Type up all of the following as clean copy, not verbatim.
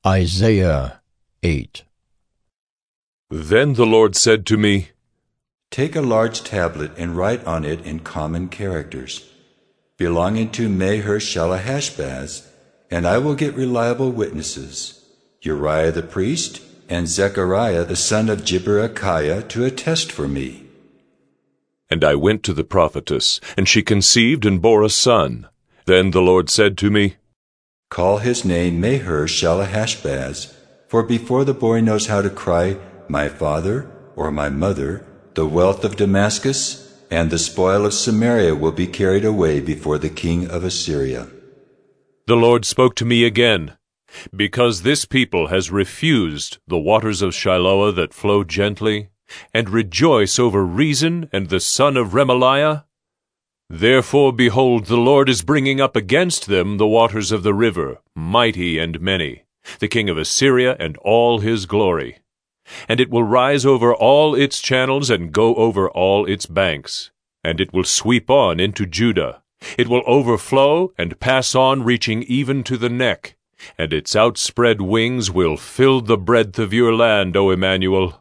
Isaiah 8. Then the Lord said to me, Take a large tablet and write on it in common characters, belonging to Maher-shalal-hash-baz, and I will get reliable witnesses, Uriah the priest and Zechariah the son of Jeberechiah, to attest for me. And I went to the prophetess, and she conceived and bore a son. Then the Lord said to me, Call his name Maher-shalal-hash-baz, for before the boy knows how to cry, My father, or my mother, the wealth of Damascus and the spoil of Samaria will be carried away before the king of Assyria. The Lord spoke to me again, Because this people has refused the waters of Shiloah that flow gently, and rejoice over Rezin and the son of Remaliah, therefore, behold, the Lord is bringing up against them the waters of the river, mighty and many, the king of Assyria and all his glory. And it will rise over all its channels and go over all its banks, and it will sweep on into Judah. It will overflow and pass on, reaching even to the neck, and its outspread wings will fill the breadth of your land, O Emmanuel.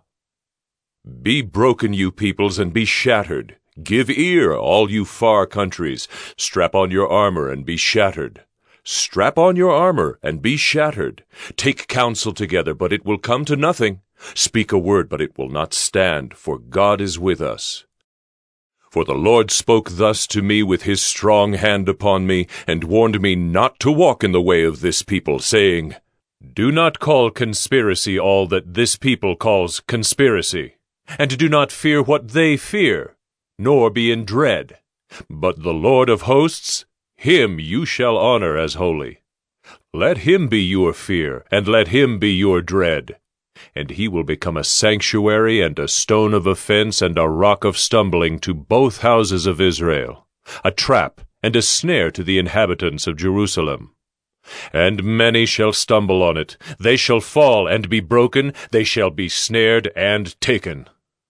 Be broken, you peoples, and be shattered. Give ear, all you far countries. Strap on your armor and be shattered. Strap on your armor and be shattered. Take counsel together, but it will come to nothing. Speak a word, but it will not stand, for God is with us. For the Lord spoke thus to me with his strong hand upon me, and warned me not to walk in the way of this people, saying, Do not call conspiracy all that this people calls conspiracy, and do not fear what they fear, nor be in dread. But the Lord of hosts, him you shall honor as holy. Let him be your fear, and let him be your dread. And he will become a sanctuary and a stone of offense and a rock of stumbling to both houses of Israel, a trap and a snare to the inhabitants of Jerusalem. And many shall stumble on it. They shall fall and be broken. They shall be snared and taken.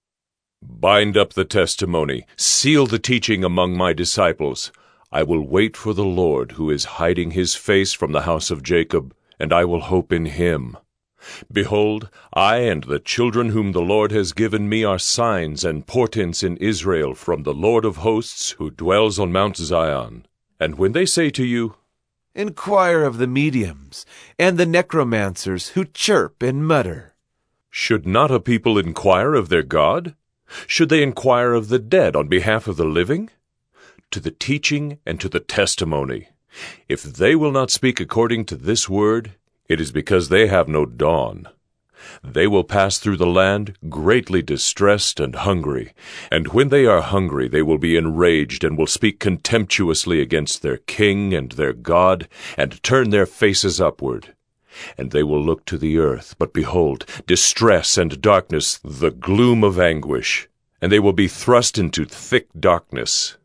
Bind up the testimony, seal the teaching among my disciples. I will wait for the Lord, who is hiding his face from the house of Jacob, and I will hope in him. Behold, I and the children whom the Lord has given me are signs and portents in Israel from the Lord of hosts, who dwells on Mount Zion. And when they say to you, Inquire of the mediums and the necromancers who chirp and mutter, should not a people inquire of their God? Should they inquire of the dead on behalf of the living? To the teaching and to the testimony. If they will not speak according to this word, it is because they have no dawn. They will pass through the land greatly distressed and hungry, and when they are hungry they will be enraged and will speak contemptuously against their king and their God, and turn their faces upward. And they will look to the earth, but behold, distress and darkness, the gloom of anguish, and they will be thrust into thick darkness.